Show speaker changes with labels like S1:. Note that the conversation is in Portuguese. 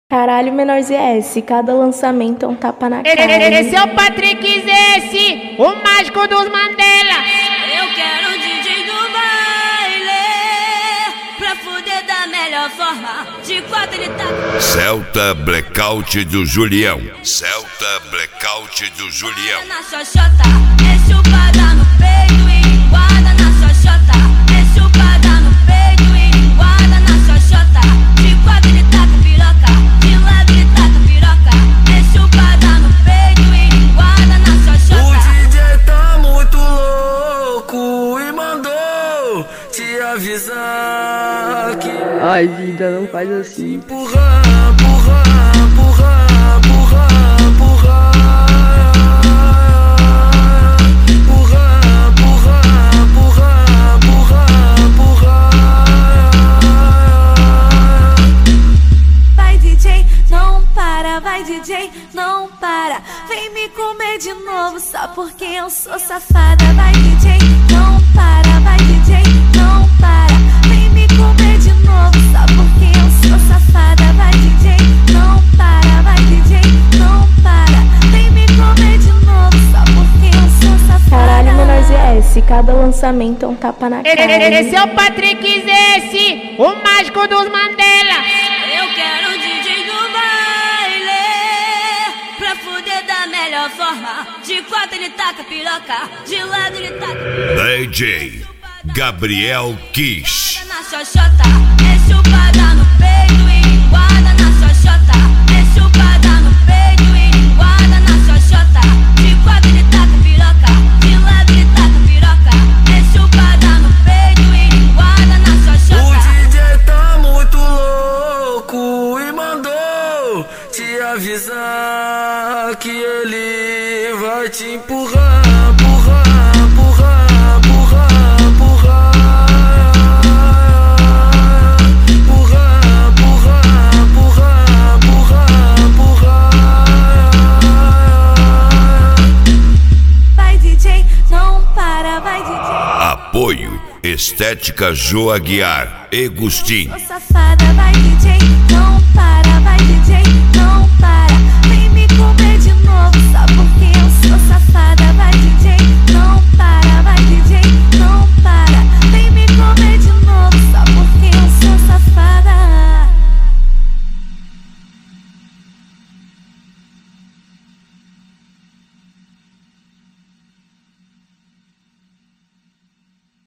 S1: Caralho, menor ZS, cada lançamento é um tapa na cara.
S2: Esse é o Patrick Zesse, o mágico dos Mandela.
S3: Eu quero o DJ do baile, pra fuder da melhor forma. De quatro ele tá.
S4: Celta Blackout do Julião. Celta Blackout do Julião.
S3: Na xoxota, é chupada no peito e guarda na xoxota. É chupada no peito e guarda na xoxota. De quatro ele taca piroca, de lado ele taca piroca. É chupada no peito e guarda na xoxota.
S5: O DJ tá muito louco e mandou te avisar que
S6: ai, vida, não faz assim.
S5: empurra, empurra, empurra, empurra, empurra.
S3: Vai DJ, não para, vem me comer de novo só porque eu sou safada. Vai DJ, não para, vai DJ, não para, vem me comer de novo só porque eu sou safada. Vai DJ, não para, vai DJ, não para, vem me comer de novo só porque eu sou safada.
S1: Caralho, menor ZS, cada lançamento é um tapa na cara.
S2: Esse é o Patrick Zesse, o mágico dos Mandela.
S3: Eu quero o DJ do baile, pra fuder da melhor forma. De quatro ele taca piroca, de lado ele taca.
S4: DJ Gabriel Kish.
S3: Na xoxota, é chupada no peito e guarda na xoxota. É chupada no peito e guarda na xoxota. De quatro ele taca piroca, de lado ele taca piroca. É chupada no peito e guarda na xoxota.
S5: O DJ tá muito louco e mandou te avisar que ele vai te empurrar, empurrar, empurrar, empurrar, empurrar. Empurrar, empurrar, empurrar, empurrar, empurrar.
S3: Vai DJ, não para, vai DJ.
S4: Apoio Estética Joa Guiar e Gustin.
S3: Sou safada, vai DJ, não para, vai DJ, não para.